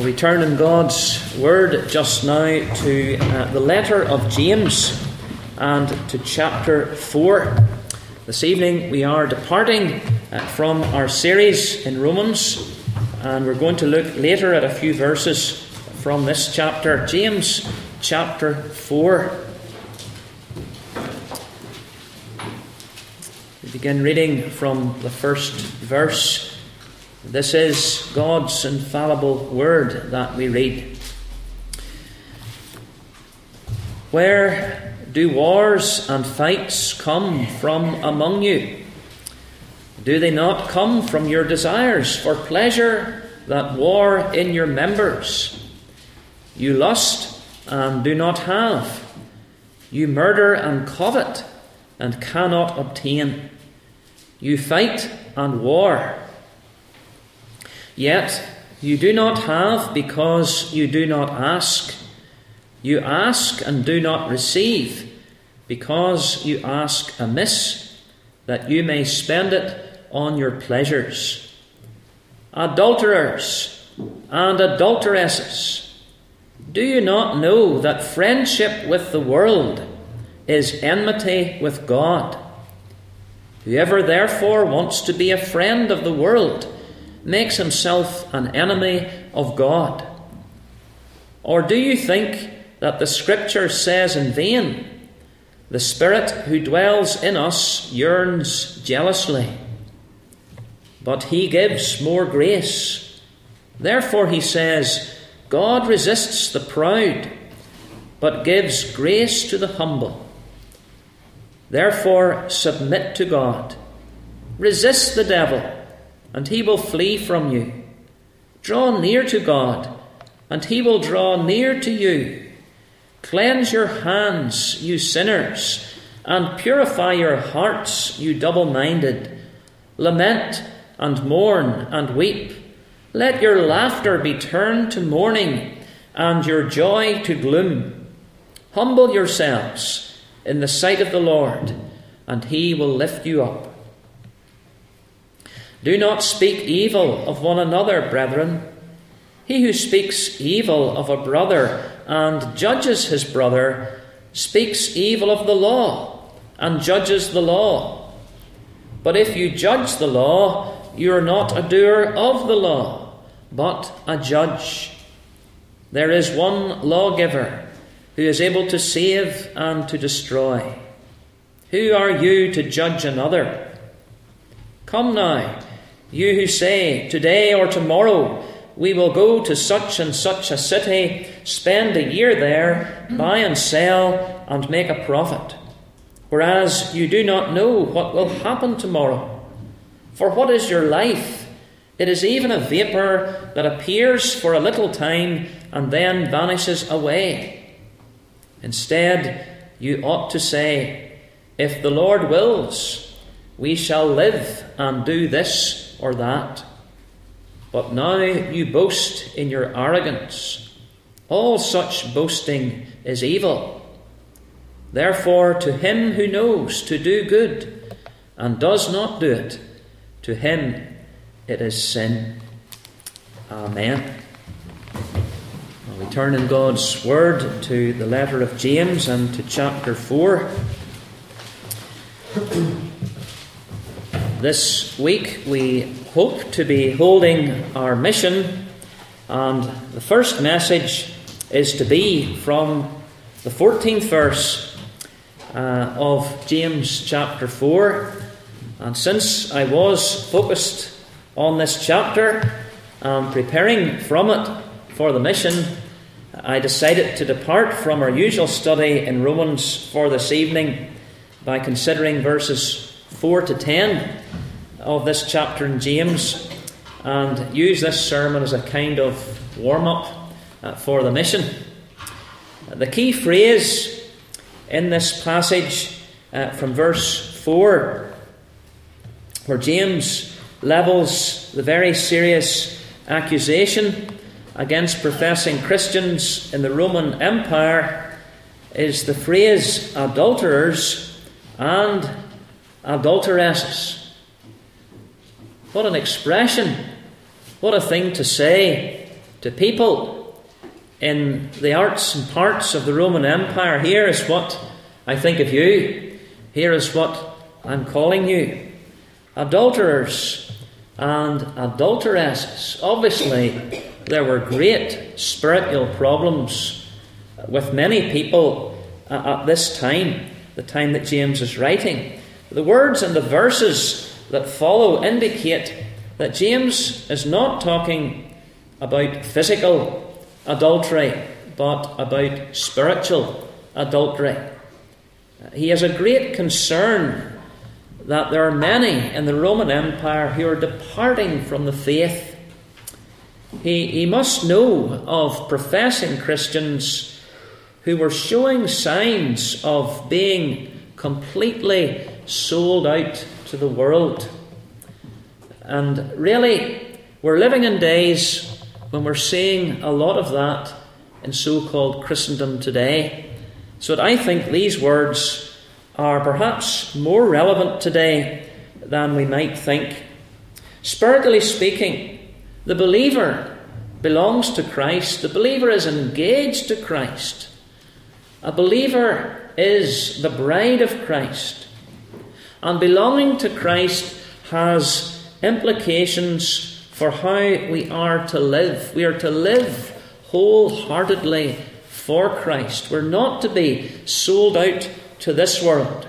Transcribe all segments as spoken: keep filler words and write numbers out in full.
We turn in God's Word just now to uh, the letter of James and to chapter four. This evening we are departing uh, from our series in Romans, and we're going to look later at a few verses from this chapter, James chapter four. We begin reading from the first verse. This is God's infallible word that we read. Where do wars and fights come from among you? Do they not come from your desires for pleasure that war in your members? You lust and do not have. You murder and covet and cannot obtain. You fight and war. Yet you do not have because you do not ask. You ask and do not receive because you ask amiss, that you may spend it on your pleasures. Adulterers and adulteresses, do you not know that friendship with the world is enmity with God? Whoever therefore wants to be a friend of the world makes himself an enemy of God. Or do you think that the Scripture says in vain, the Spirit who dwells in us yearns jealously? But he gives more grace. Therefore he says, God resists the proud, but gives grace to the humble. Therefore submit to God. Resist the devil, and he will flee from you. Draw near to God, and he will draw near to you. Cleanse your hands, you sinners, and purify your hearts, you double-minded. Lament and mourn and weep. Let your laughter be turned to mourning, and your joy to gloom. Humble yourselves in the sight of the Lord, and he will lift you up. Do not speak evil of one another, brethren. He who speaks evil of a brother and judges his brother speaks evil of the law and judges the law. But if you judge the law, you are not a doer of the law, but a judge. There is one lawgiver who is able to save and to destroy. Who are you to judge another? Come now, you who say, today or tomorrow we will go to such and such a city, spend a year there, buy and sell, and make a profit, whereas you do not know what will happen tomorrow. For what is your life? It is even a vapour that appears for a little time and then vanishes away. Instead, you ought to say, if the Lord wills, we shall live and do this or that. But now you boast in your arrogance. All such boasting is evil. Therefore, to him who knows to do good and does not do it, to him it is sin. Amen. Well, we turn in God's Word to the letter of James and to chapter four. This week we hope to be holding our mission, and the first message is to be from the fourteenth verse uh, of James chapter four. And since I was focused on this chapter and preparing from it for the mission, I decided to depart from our usual study in Romans for this evening by considering verses four to ten of this chapter in James, and use this sermon as a kind of warm-up uh, for the mission. The key phrase in this passage uh, from verse four, where James levels the very serious accusation against professing Christians in the Roman Empire, is the phrase adulterers and adulteresses. What an expression. What a thing to say. to people in the arts and parts of the Roman Empire. Here is what I think of you. Here is what I'm calling you. Adulterers and adulteresses. Obviously, there were great spiritual problems with many people at this time, the time that James is writing. The words and the verses that follow indicate that James is not talking about physical adultery, but about spiritual adultery. He has a great concern that there are many in the Roman Empire who are departing from the faith. He, he must know of professing Christians who were showing signs of being completely sold out to the world. And really, we're living in days when we're seeing a lot of that in so-called Christendom today. So that I think these words are perhaps more relevant today than we might think. Spiritually speaking, the believer belongs to Christ. The believer is engaged to Christ. A believer is the bride of Christ. And belonging to Christ has implications for how we are to live. We are to live wholeheartedly for Christ. We're not to be sold out to this world.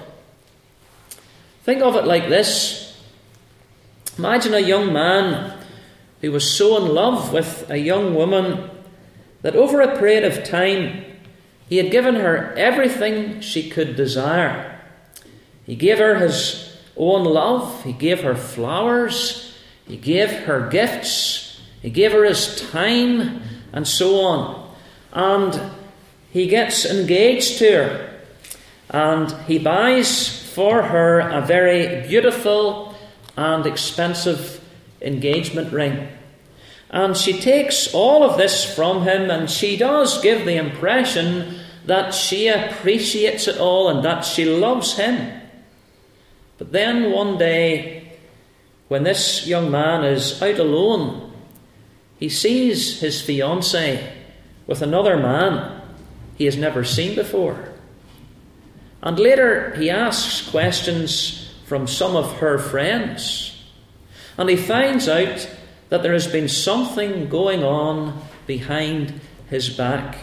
Think of it like this. Imagine a young man who was so in love with a young woman that over a period of time he had given her everything she could desire. He gave her his own love. He gave her flowers. He gave her gifts. He gave her his time, and so on. And he gets engaged to her. And he buys for her a very beautiful and expensive engagement ring. And she takes all of this from him, and she does give the impression that she appreciates it all and that she loves him. But then one day, when this young man is out alone, he sees his fiancée with another man he has never seen before. And later he asks questions from some of her friends, and he finds out that there has been something going on behind his back.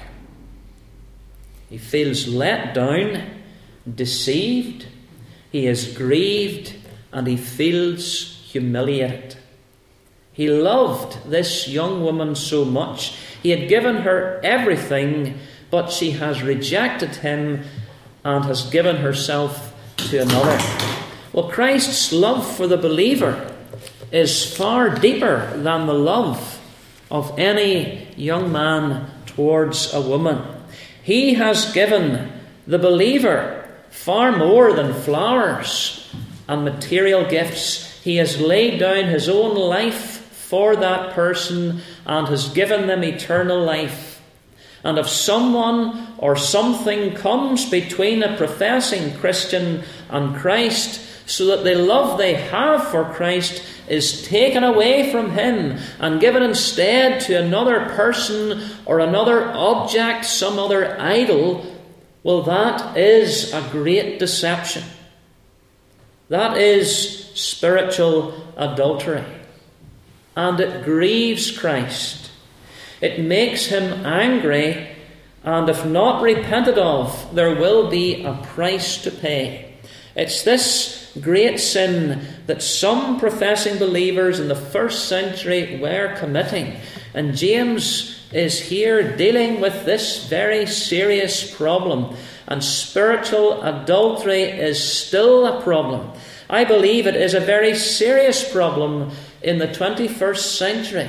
He feels let down, deceived, he is grieved, and he feels humiliated. He loved this young woman so much. He had given her everything, but she has rejected him and has given herself to another. Well, Christ's love for the believer is far deeper than the love of any young man towards a woman. He has given the believer far more than flowers and material gifts. He has laid down his own life for that person and has given them eternal life. And if someone or something comes between a professing Christian and Christ, so that the love they have for Christ is taken away from him and given instead to another person or another object, some other idol, well, that is a great deception. That is spiritual adultery. And it grieves Christ. It makes him angry, and if not repented of, there will be a price to pay. It's this great sin that some professing believers in the first century were committing. And James is here dealing with this very serious problem. And spiritual adultery is still a problem. I believe it is a very serious problem in the twenty-first century.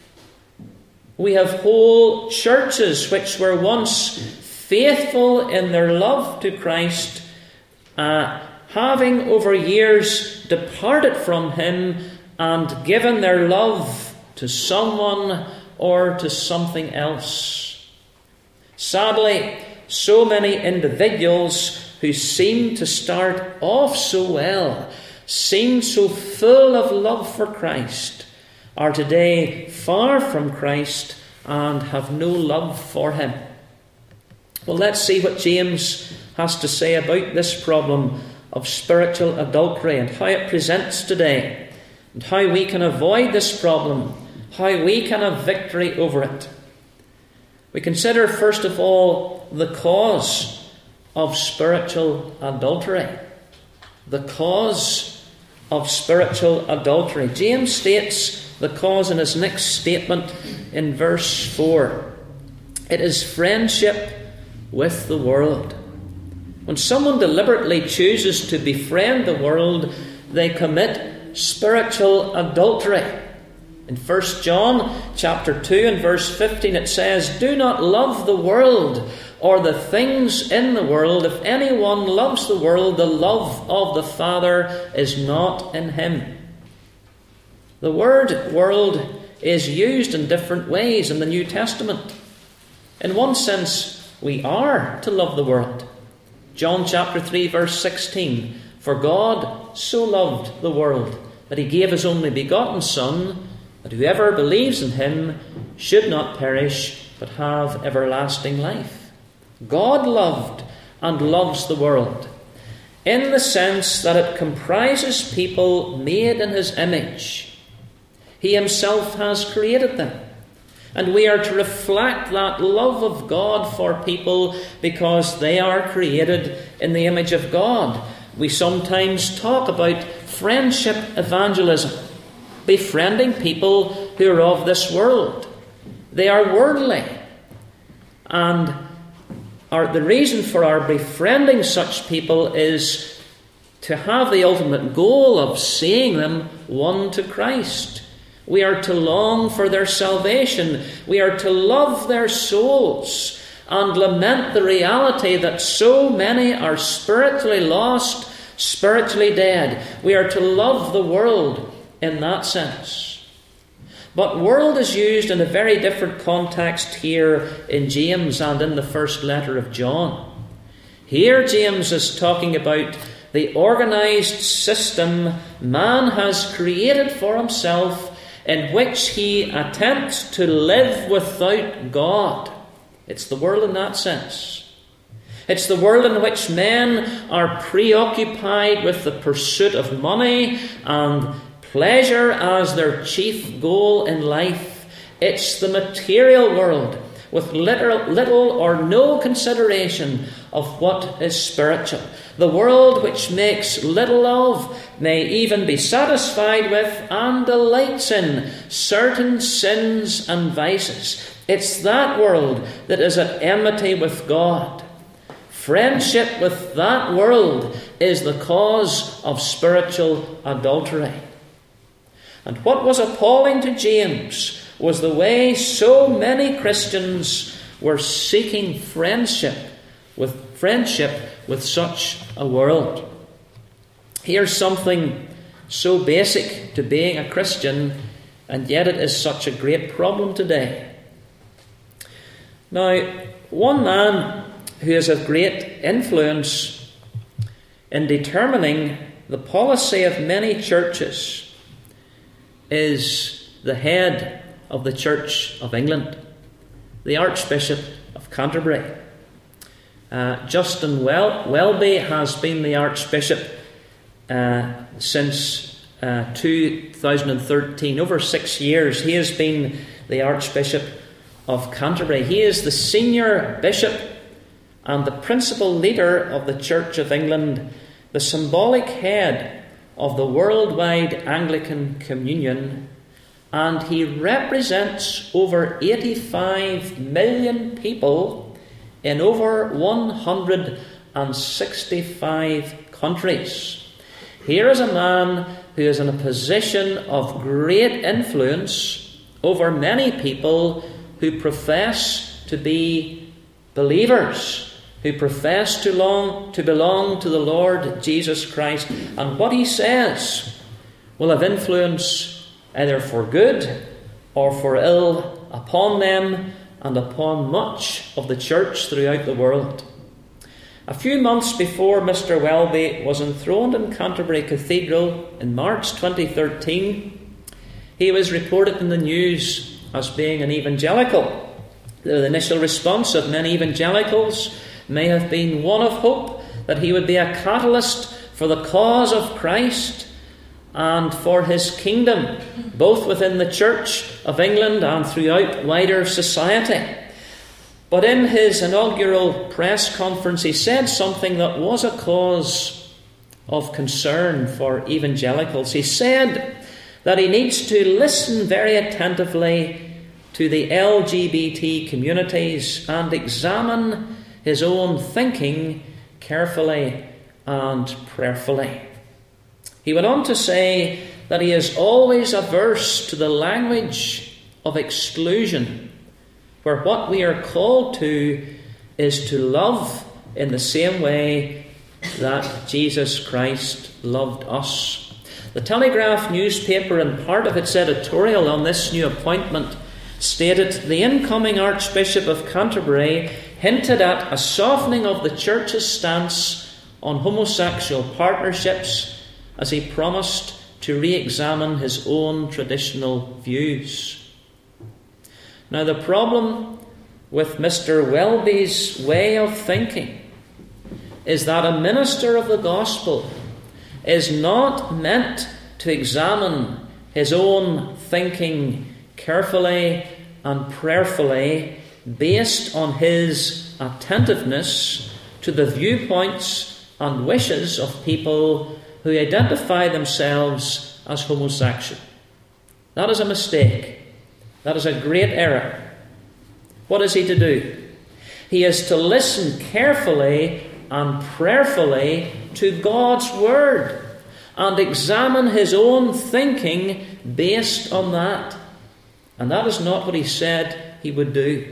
We have whole churches which were once faithful in their love to Christ, uh, having over years departed from him and given their love to someone or to something else. Sadly, so many individuals who seemed to start off so well, seemed so full of love for Christ, are today far from Christ and have no love for him. Well, let's see what James has to say about this problem of spiritual adultery and how it presents today, and how we can avoid this problem, how we can have victory over it. We consider, first of all, the cause of spiritual adultery. The cause of spiritual adultery. James states the cause in his next statement in verse four. It is friendship with the world. When someone deliberately chooses to befriend the world, they commit spiritual adultery. In First John chapter two and verse fifteen it says, "Do not love the world or the things in the world. If anyone loves the world, the love of the Father is not in him." The word world is used in different ways in the New Testament. In one sense, we are to love the world. John chapter three verse sixteen, "For God so loved the world that he gave his only begotten Son, that whoever believes in him should not perish but have everlasting life." God loved and loves the world in the sense that it comprises people made in his image. He himself has created them. And we are to reflect that love of God for people because they are created in the image of God. We sometimes talk about friendship evangelism, befriending people who are of this world. They are worldly. And our, the reason for our befriending such people is to have the ultimate goal of seeing them won to Christ. We are to long for their salvation. We are to love their souls and lament the reality that so many are spiritually lost, spiritually dead. We are to love the world in that sense. But world is used in a very different context here in James and in the first letter of John. Here James is talking about the organized system man has created for himself, in which he attempts to live without God. It's the world in that sense. It's the world in which men are preoccupied with the pursuit of money and pleasure as their chief goal in life. It's the material world with little, little or no consideration of what is spiritual. The world which makes little of, may even be satisfied with and delights in certain sins and vices. It's that world that is at enmity with God. Friendship with that world is the cause of spiritual adultery. And what was appalling to James was the way so many Christians were seeking friendship with friendship with such a world. Here's something so basic to being a Christian, and yet it is such a great problem today. Now, one man who is of great influence in determining the policy of many churches is the head of the Church of England, the Archbishop of Canterbury. Uh, Justin Wel- Welby has been the Archbishop uh, since uh, two thousand thirteen. Over six years he has been the Archbishop of Canterbury. He is the senior bishop and the principal leader of the Church of England, the symbolic head of the worldwide Anglican Communion, and he represents over eighty-five million people in over one hundred sixty-five countries. Here is a man who is in a position of great influence over many people who profess to be believers, who profess to long to belong to the Lord Jesus Christ. And what he says will have influence either for good or for ill upon them and upon much of the church throughout the world. A few months before Mister Welby was enthroned in Canterbury Cathedral in March twenty thirteen, he was reported in the news as being an evangelical. The initial response of many evangelicals may have been one of hope, that he would be a catalyst for the cause of Christ and for his kingdom, both within the Church of England and throughout wider society. But in his inaugural press conference, he said something that was a cause of concern for evangelicals. He said that he needs to listen very attentively to the L G B T communities and examine his own thinking carefully and prayerfully. He went on to say that he is always averse to the language of exclusion, where what we are called to is to love in the same way that Jesus Christ loved us. The Telegraph newspaper, in part of its editorial on this new appointment, stated, "The incoming Archbishop of Canterbury hinted at a softening of the Church's stance on homosexual partnerships as he promised to re-examine his own traditional views." Now, the problem with Mister Welby's way of thinking is that a minister of the gospel is not meant to examine his own thinking carefully and prayerfully based on his attentiveness to the viewpoints and wishes of people who identify themselves as homosexual. That is a mistake. That is a great error. What is he to do? He is to listen carefully and prayerfully to God's Word and examine his own thinking based on that. And that is not what he said he would do.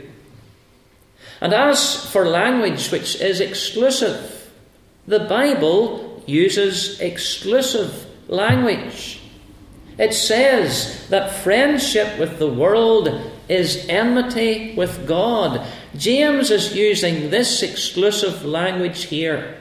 And as for language which is exclusive, the Bible uses exclusive language. It says that friendship with the world is enmity with God. James is using this exclusive language here.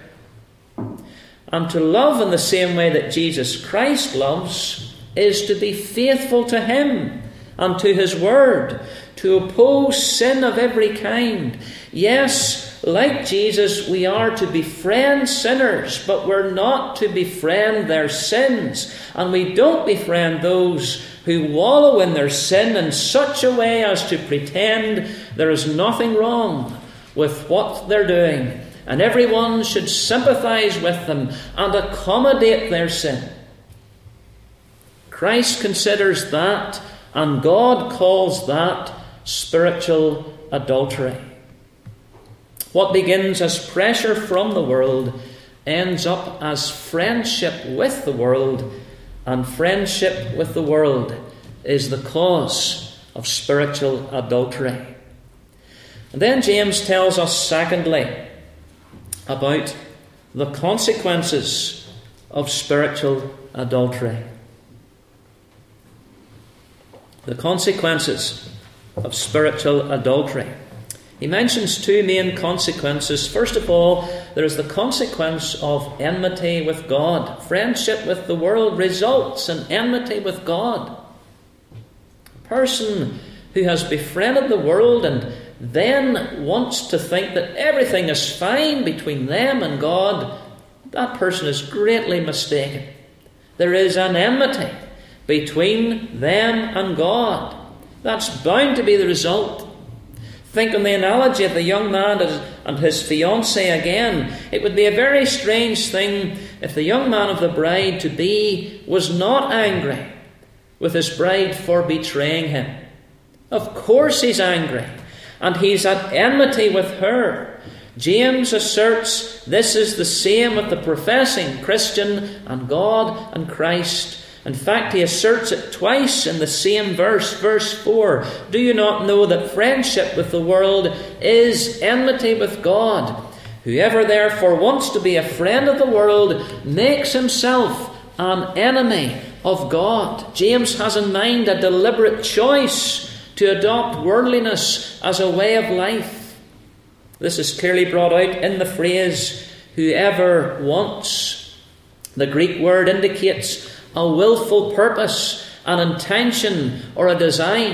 And to love in the same way that Jesus Christ loves is to be faithful to him and to his word, to oppose sin of every kind. Yes, like Jesus, we are to befriend sinners, but we're not to befriend their sins. And we don't befriend those who wallow in their sin in such a way as to pretend there is nothing wrong with what they're doing, and everyone should sympathize with them and accommodate their sin. Christ considers that, and God calls that, spiritual adultery. What begins as pressure from the world ends up as friendship with the world, and friendship with the world is the cause of spiritual adultery. And then James tells us, secondly, about the consequences of spiritual adultery. The consequences of spiritual adultery. He mentions two main consequences. First of all, there is the consequence of enmity with God. Friendship with the world results in enmity with God. A person who has befriended the world and then wants to think that everything is fine between them and God, that person is greatly mistaken. There is an enmity between them and God. That's bound to be the result. Think on the analogy of the young man and his fiancée again. It would be a very strange thing if the young man of the bride-to-be was not angry with his bride for betraying him. Of course he's angry, and he's at enmity with her. James asserts this is the same with the professing Christian and God and Christ. In fact, he asserts it twice in the same verse, verse four. Do you not know that friendship with the world is enmity with God? Whoever therefore wants to be a friend of the world makes himself an enemy of God. James has in mind a deliberate choice to adopt worldliness as a way of life. This is clearly brought out in the phrase, whoever wants. The Greek word indicates a willful purpose, an intention, or a design.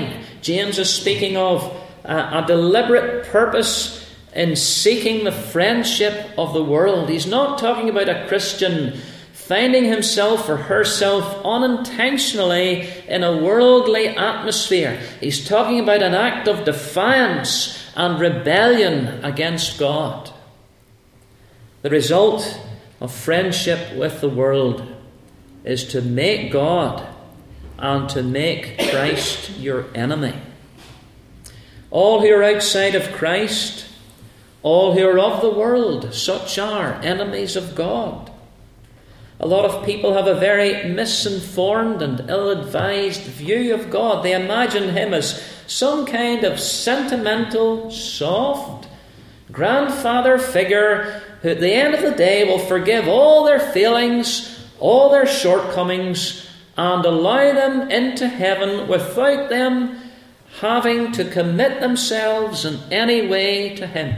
James is speaking of a, a deliberate purpose in seeking the friendship of the world. He's not talking about a Christian finding himself or herself unintentionally in a worldly atmosphere. He's talking about an act of defiance and rebellion against God. The result of friendship with the world is to make God and to make Christ your enemy. All who are outside of Christ, all who are of the world, such are enemies of God. A lot of people have a very misinformed and ill-advised view of God. They imagine him as some kind of sentimental, soft grandfather figure who at the end of the day will forgive all their failings, all their shortcomings, and allow them into heaven without them having to commit themselves in any way to him.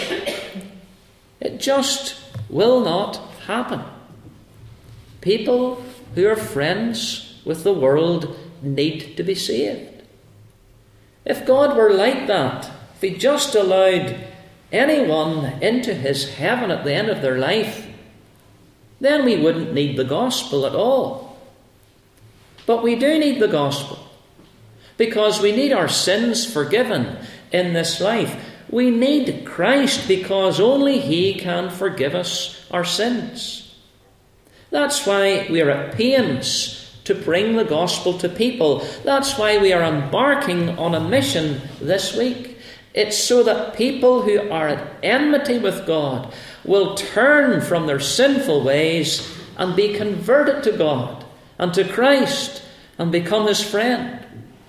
It just will not happen. People who are friends with the world need to be saved. If God were like that, if he just allowed anyone into his heaven at the end of their life, then we wouldn't need the gospel at all. But we do need the gospel, because we need our sins forgiven in this life. We need Christ because only he can forgive us our sins. That's why we are at pains to bring the gospel to people. That's why we are embarking on a mission this week. It's so that people who are at enmity with God will turn from their sinful ways and be converted to God and to Christ and become his friend.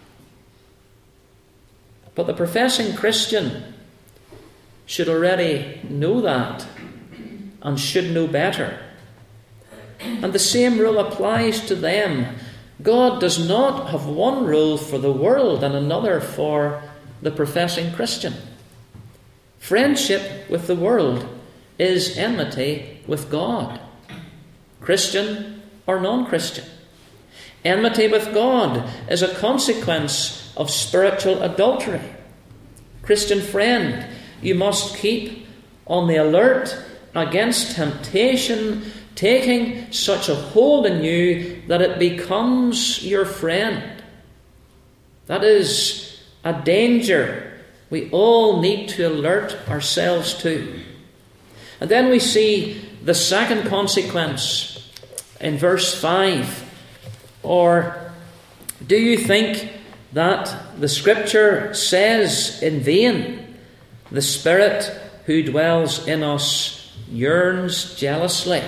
But the professing Christian should already know that and should know better. And the same rule applies to them. God does not have one rule for the world and another for the professing Christian. Friendship with the world is enmity with God, Christian or non-Christian. Enmity with God is a consequence of spiritual adultery. Christian friend, you must keep on the alert against temptation taking such a hold in you that it becomes your friend. That is a danger we all need to alert ourselves to. And then we see the second consequence in verse five. Or do you think that the Scripture says in vain, the Spirit who dwells in us yearns jealously?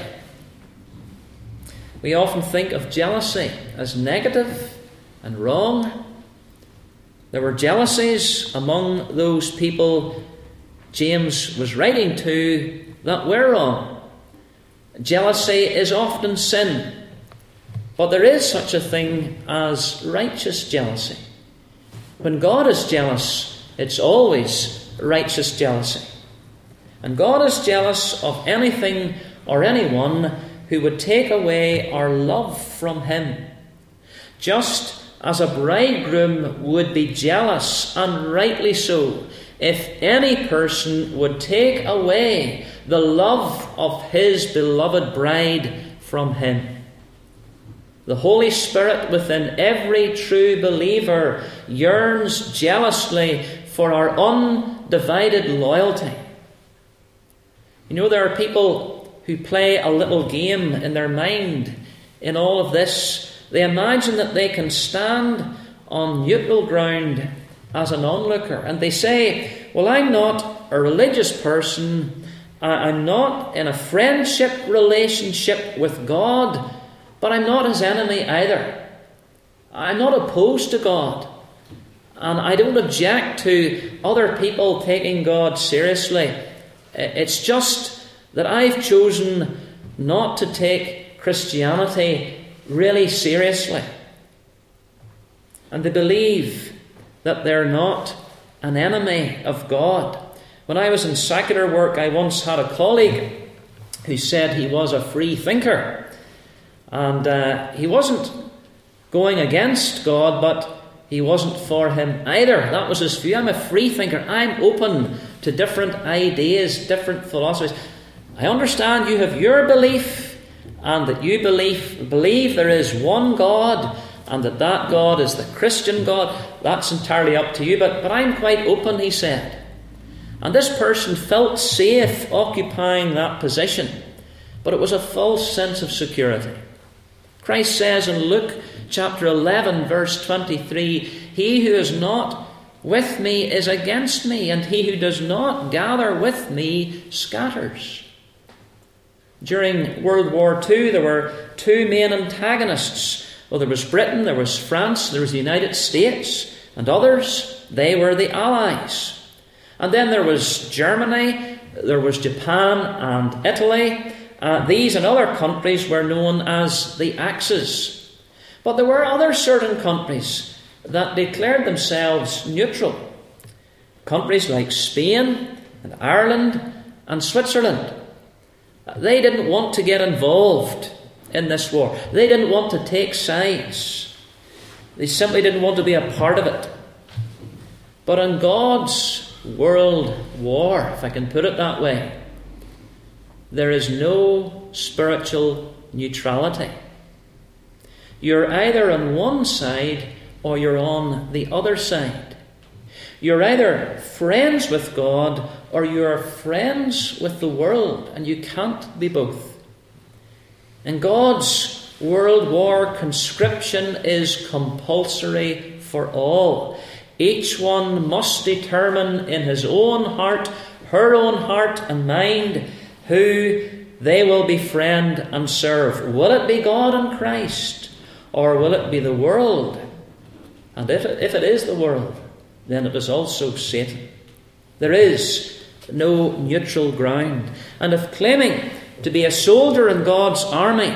We often think of jealousy as negative and wrong. There were jealousies among those people James was writing to that were wrong. Jealousy is often sin, but there is such a thing as righteous jealousy. When God is jealous, it's always righteous jealousy. And God is jealous of anything or anyone who would take away our love from him. Just as a bridegroom would be jealous, and rightly so, if any person would take away the love of his beloved bride from him. The Holy Spirit within every true believer yearns jealously for our undivided loyalty. You know, there are people who play a little game in their mind in all of this. They imagine that they can stand on neutral ground as an onlooker, and they say, well, I'm not a religious person, I'm not in a friendship relationship with God, but I'm not his enemy either. I'm not opposed to God, and I don't object to other people taking God seriously. It's just that I've chosen not to take Christianity really seriously. And they believe that they're not an enemy of God. When I was in secular work, I once had a colleague who said he was a free thinker. And uh, he wasn't going against God, but he wasn't for him either. That was his view. I'm a free thinker. I'm open to different ideas, different philosophies. I understand you have your belief, and that you believe, believe there is one God, and that that God is the Christian God. That's entirely up to you, but, but I'm quite open, he said. And this person felt safe occupying that position, but it was a false sense of security. Christ says in Luke chapter eleven, verse twenty-three, "He who is not with me is against me, and he who does not gather with me scatters." During World War Two, there were two main antagonists. Well, there was Britain, there was France, there was the United States, and others, they were the Allies. And then there was Germany, there was Japan and Italy. Uh, these and other countries were known as the Axis. But there were other certain countries that declared themselves neutral. Countries like Spain and Ireland and Switzerland. They didn't want to get involved in this war. They didn't want to take sides. They simply didn't want to be a part of it. But in God's world war, if I can put it that way, there is no spiritual neutrality. You're either on one side or you're on the other side. You're either friends with God or you're friends with the world, and you can't be both. In God's world war, conscription is compulsory for all. Each one must determine in his own heart, her own heart and mind, who they will befriend and serve. Will it be God and Christ, or will it be the world? And if it, if it is the world, then it is also Satan. There is no neutral ground. And if claiming to be a soldier in God's army,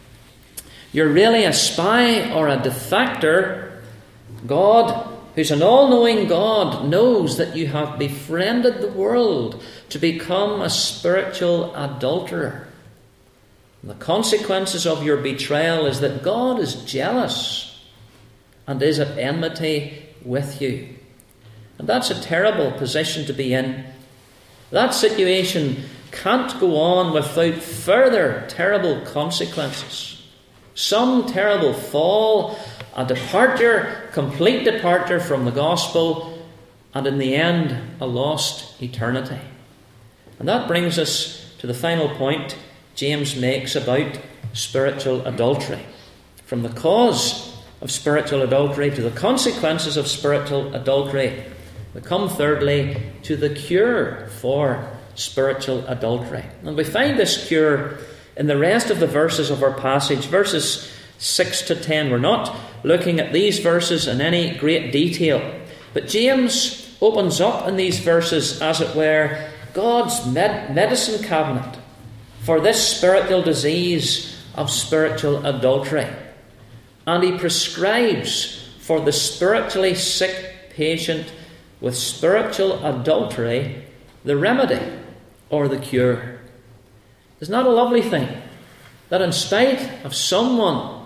you're really a spy or a defector, God, who's an all-knowing God, knows that you have befriended the world to become a spiritual adulterer. And the consequences of your betrayal is that God is jealous and is at enmity with you. And that's a terrible position to be in. That situation can't go on without further terrible consequences. Some terrible fall, a departure, complete departure from the gospel, and in the end, a lost eternity. And that brings us to the final point James makes about spiritual adultery. From the cause of spiritual adultery to the consequences of spiritual adultery, we come thirdly to the cure for spiritual adultery. And we find this cure in the rest of the verses of our passage, verses six to ten. We're not looking at these verses in any great detail, but James opens up in these verses, as it were, God's med- medicine cabinet for this spiritual disease of spiritual adultery. And he prescribes for the spiritually sick patient with spiritual adultery the remedy or the cure. Isn't that a lovely thing? That in spite of someone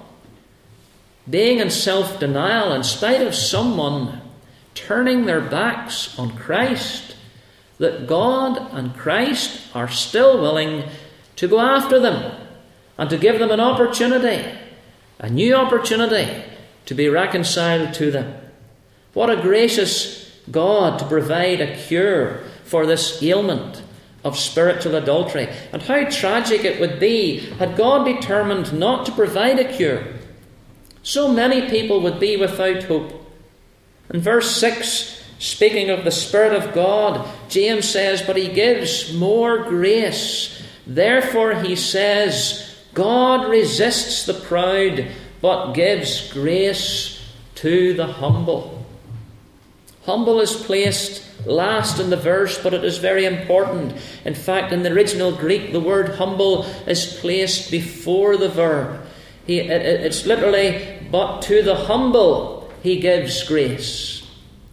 being in self-denial, in spite of someone turning their backs on Christ, that God and Christ are still willing to go after them and to give them an opportunity, a new opportunity to be reconciled to them. What a gracious God to provide a cure for this ailment of spiritual adultery. And how tragic it would be had God determined not to provide a cure. So many people would be without hope. In verse six, speaking of the Spirit of God, James says, but he gives more grace. Therefore he says, God resists the proud, but gives grace to the humble. Humble is placed last in the verse, but it is very important. In fact, in the original Greek, the word humble is placed before the verb. He, it, it's literally, but to the humble he gives grace.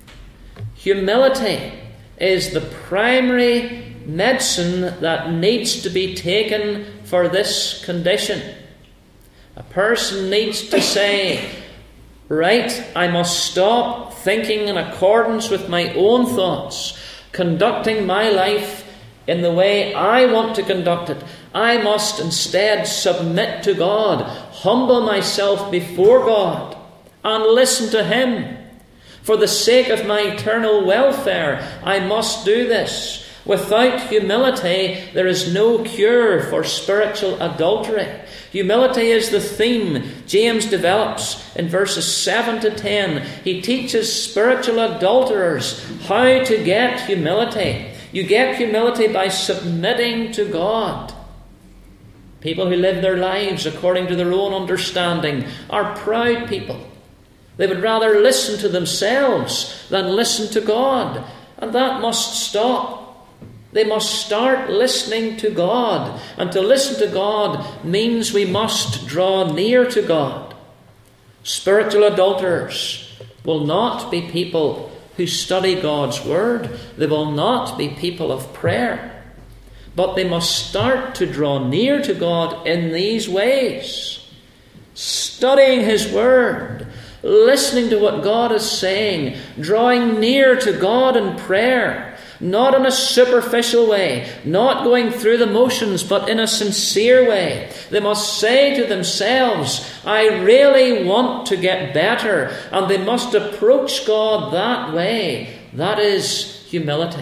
Humility is the primary medicine that needs to be taken for this condition. A person needs to say, right? I must stop thinking in accordance with my own thoughts, conducting my life in the way I want to conduct it. I must instead submit to God, humble myself before God, and listen to Him. For the sake of my eternal welfare, I must do this. Without humility, there is no cure for spiritual adultery. Humility is the theme James develops in verses seven to ten. He teaches spiritual adulterers how to get humility. You get humility by submitting to God. People who live their lives according to their own understanding are proud people. They would rather listen to themselves than listen to God. And that must stop. They must start listening to God. And to listen to God means we must draw near to God. Spiritual adulterers will not be people who study God's Word. They will not be people of prayer. But they must start to draw near to God in these ways. Studying His Word, listening to what God is saying, drawing near to God in prayer, not in a superficial way, not going through the motions, but in a sincere way. They must say to themselves, I really want to get better, and they must approach God that way. That is humility.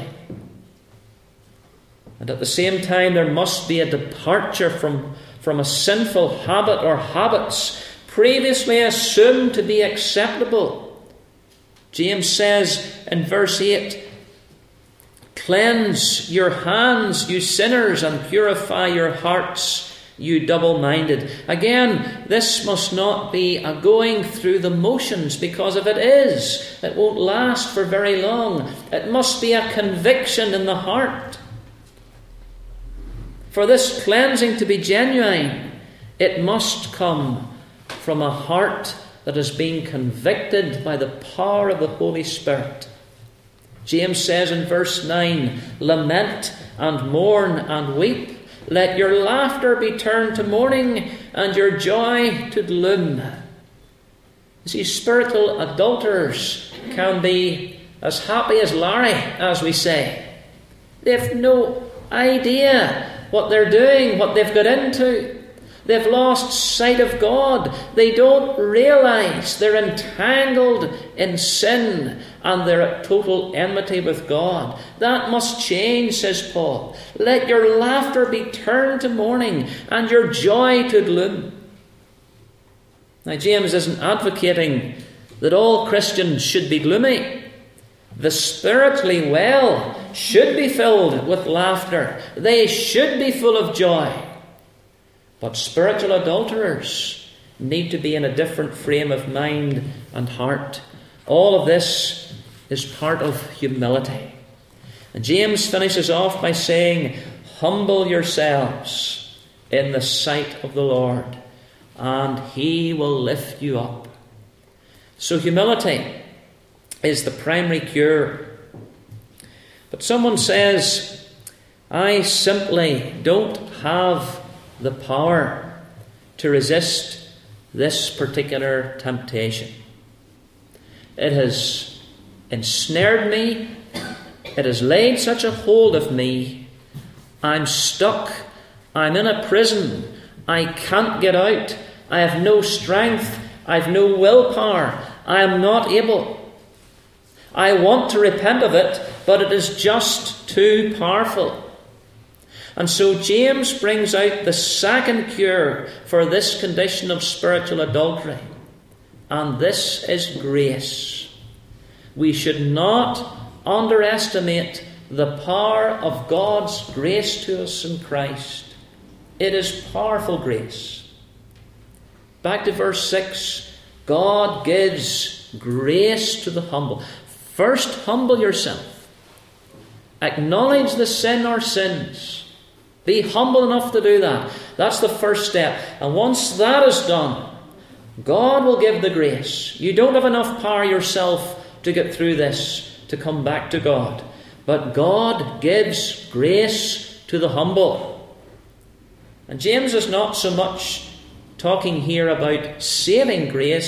And at the same time, there must be a departure from, from a sinful habit or habits previously assumed to be acceptable. James says in verse eight, cleanse your hands, you sinners, and purify your hearts, you double-minded. Again, this must not be a going through the motions, because if it is, it won't last for very long. It must be a conviction in the heart. For this cleansing to be genuine, it must come from a heart that is being convicted by the power of the Holy Spirit. James says in verse nine, lament and mourn and weep. Let your laughter be turned to mourning and your joy to gloom. You see, spiritual adulterers can be as happy as Larry, as we say. They have no idea what they're doing, what they've got into. They've lost sight of God. They don't realize they're entangled in sin and they're at total enmity with God. That must change, says Paul. Let your laughter be turned to mourning and your joy to gloom. Now, James isn't advocating that all Christians should be gloomy. The spiritually well should be filled with laughter. They should be full of joy. But spiritual adulterers need to be in a different frame of mind and heart. All of this is part of humility. And James finishes off by saying, humble yourselves in the sight of the Lord, and He will lift you up. So humility is the primary cure. But someone says, I simply don't have the power to resist this particular temptation. It has ensnared me. It has laid such a hold of me. I'm stuck. I'm in a prison. I can't get out. I have no strength. I have no willpower. I am not able. I want to repent of it, but it is just too powerful. And so James brings out the second cure for this condition of spiritual adultery. And this is grace. We should not underestimate the power of God's grace to us in Christ. It is powerful grace. Back to verse six. God gives grace to the humble. First, humble yourself. Acknowledge the sin or sins. Be humble enough to do that. That's the first step. And once that is done, God will give the grace. You don't have enough power yourself to get through this, to come back to God. But God gives grace to the humble. And James is not so much talking here about saving grace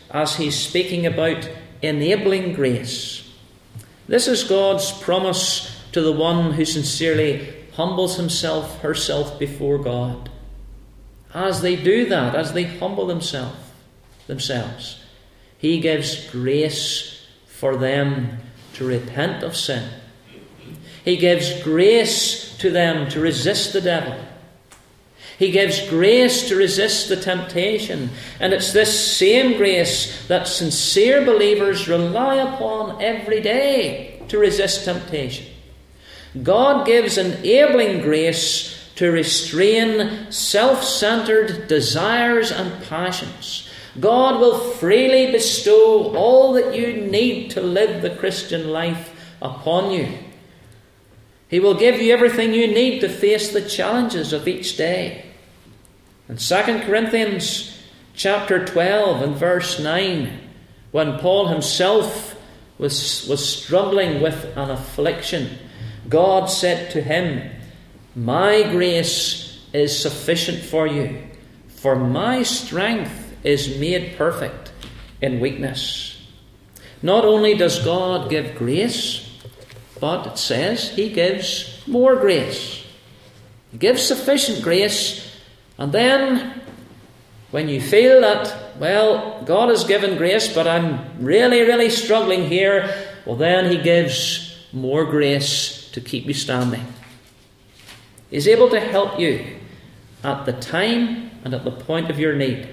as he's speaking about enabling grace. This is God's promise to the one who sincerely humbles himself, herself before God. As they do that, as they humble themselves, themselves, he gives grace for them to repent of sin. He gives grace to them to resist the devil. He gives grace to resist the temptation. And it's this same grace that sincere believers rely upon every day to resist temptation. God gives enabling grace to restrain self-centered desires and passions. God will freely bestow all that you need to live the Christian life upon you. He will give you everything you need to face the challenges of each day. In Second Corinthians chapter twelve and verse nine, when Paul himself was, was struggling with an affliction, God said to him, "My grace is sufficient for you, for my strength is made perfect in weakness." Not only does God give grace, but it says he gives more grace. He gives sufficient grace, and then when you feel that, well, God has given grace, but I'm really, really struggling here, well, then he gives more grace to keep you standing. He's able to help you at the time and at the point of your need.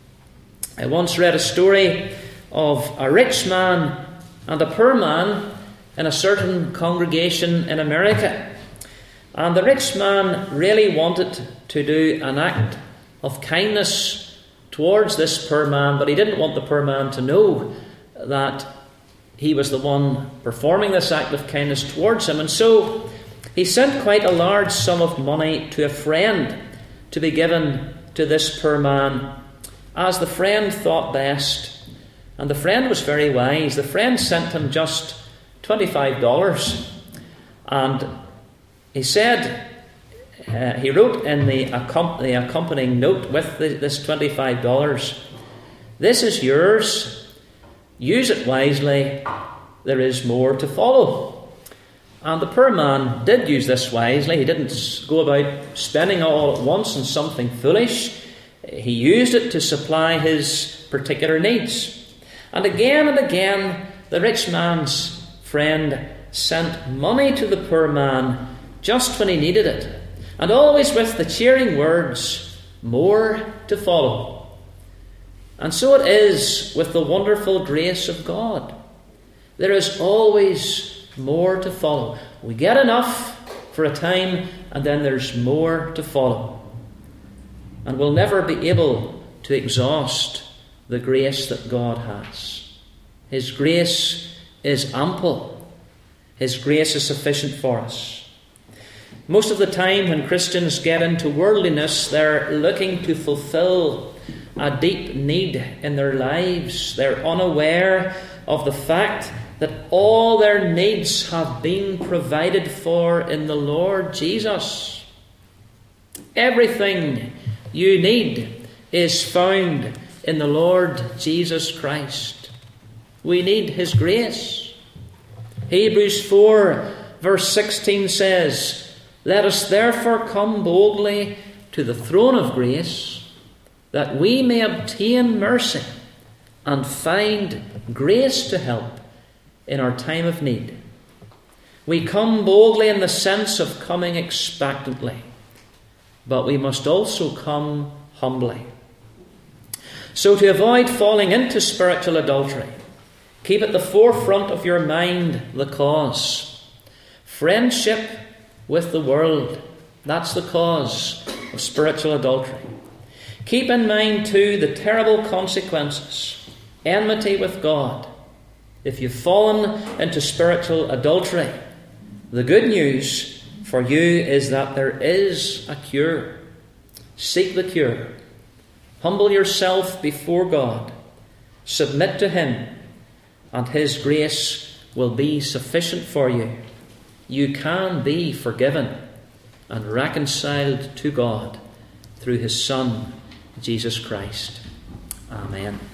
I once read a story of a rich man and a poor man in a certain congregation in America. And the rich man really wanted to do an act of kindness towards this poor man, but he didn't want the poor man to know that he was the one performing this act of kindness towards him. And so he sent quite a large sum of money to a friend to be given to this poor man, as the friend thought best. And the friend was very wise. The friend sent him just twenty-five dollars. And he said, uh, he wrote in the, accom- the accompanying note with the, this twenty-five dollars, "This is yours. Use it wisely. There is more to follow." And the poor man did use this wisely. He didn't go about spending all at once on something foolish. He used it to supply his particular needs. And again and again, the rich man's friend sent money to the poor man just when he needed it, and always with the cheering words, "More to follow." And so it is with the wonderful grace of God. There is always more to follow. We get enough for a time, and then there's more to follow. And we'll never be able to exhaust the grace that God has. His grace is ample. His grace is sufficient for us. Most of the time when Christians get into worldliness, they're looking to fulfill a deep need in their lives. They're unaware of the fact that all their needs have been provided for in the Lord Jesus. Everything you need is found in the Lord Jesus Christ. We need his grace. Hebrews four verse sixteen says, "Let us therefore come boldly to the throne of grace, that we may obtain mercy and find grace to help in our time of need." We come boldly in the sense of coming expectantly, but we must also come humbly. So to avoid falling into spiritual adultery, keep at the forefront of your mind the cause. Friendship with the world, that's the cause of spiritual adultery. Keep in mind too the terrible consequences. Enmity with God. If you've fallen into spiritual adultery, the good news for you is that there is a cure. Seek the cure. Humble yourself before God. Submit to him, and his grace will be sufficient for you. You can be forgiven and reconciled to God through his Son, Jesus Christ. Amen.